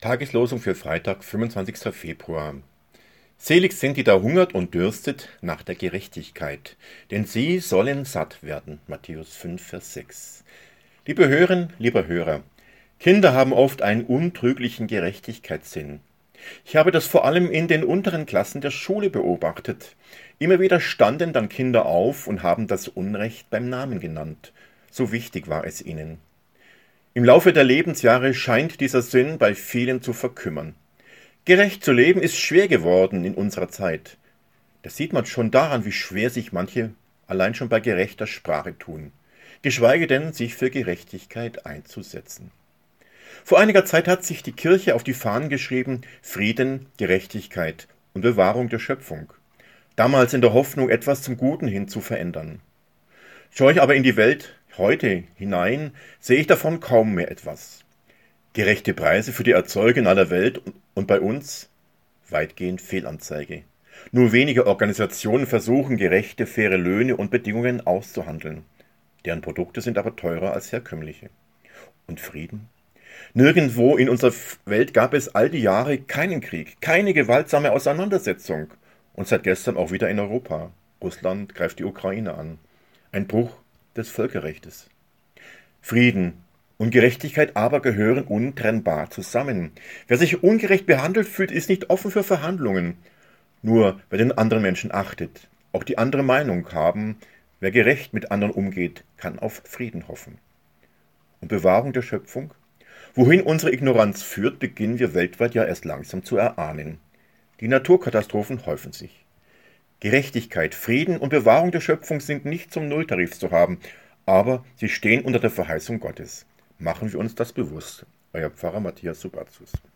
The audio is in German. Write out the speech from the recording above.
Tageslosung für Freitag, 25. Februar. Selig sind, die da hungert und dürstet nach der Gerechtigkeit, denn sie sollen satt werden. Matthäus 5, Vers 6. Liebe Hörerinnen, lieber Hörer, Kinder haben oft einen untrüglichen Gerechtigkeitssinn. Ich habe das vor allem in den unteren Klassen der Schule beobachtet. Immer wieder standen dann Kinder auf und haben das Unrecht beim Namen genannt. So wichtig war es ihnen. Im Laufe der Lebensjahre scheint dieser Sinn bei vielen zu verkümmern. Gerecht zu leben ist schwer geworden in unserer Zeit. Das sieht man schon daran, wie schwer sich manche allein schon bei gerechter Sprache tun, geschweige denn sich für Gerechtigkeit einzusetzen. Vor einiger Zeit hat sich die Kirche auf die Fahnen geschrieben: Frieden, Gerechtigkeit und Bewahrung der Schöpfung. Damals in der Hoffnung, etwas zum Guten hin zu verändern. Schaue ich aber in die Welt heute hinein, sehe ich davon kaum mehr etwas. Gerechte Preise für die Erzeuger in aller Welt und bei uns? Weitgehend Fehlanzeige. Nur wenige Organisationen versuchen, gerechte, faire Löhne und Bedingungen auszuhandeln. Deren Produkte sind aber teurer als herkömmliche. Und Frieden? Nirgendwo in unserer Welt gab es all die Jahre keinen Krieg, keine gewaltsame Auseinandersetzung. Und seit gestern auch wieder in Europa. Russland greift die Ukraine an. Ein Bruch des Völkerrechtes. Frieden und Gerechtigkeit aber gehören untrennbar zusammen. Wer sich ungerecht behandelt fühlt, ist nicht offen für Verhandlungen. Nur wer den anderen Menschen achtet, auch die andere Meinung haben, wer gerecht mit anderen umgeht, kann auf Frieden hoffen. Und Bewahrung der Schöpfung? Wohin unsere Ignoranz führt, beginnen wir weltweit ja erst langsam zu erahnen. Die Naturkatastrophen häufen sich. Gerechtigkeit, Frieden und Bewahrung der Schöpfung sind nicht zum Nulltarif zu haben, aber sie stehen unter der Verheißung Gottes. Machen wir uns das bewusst. Euer Pfarrer Matthias Subazus.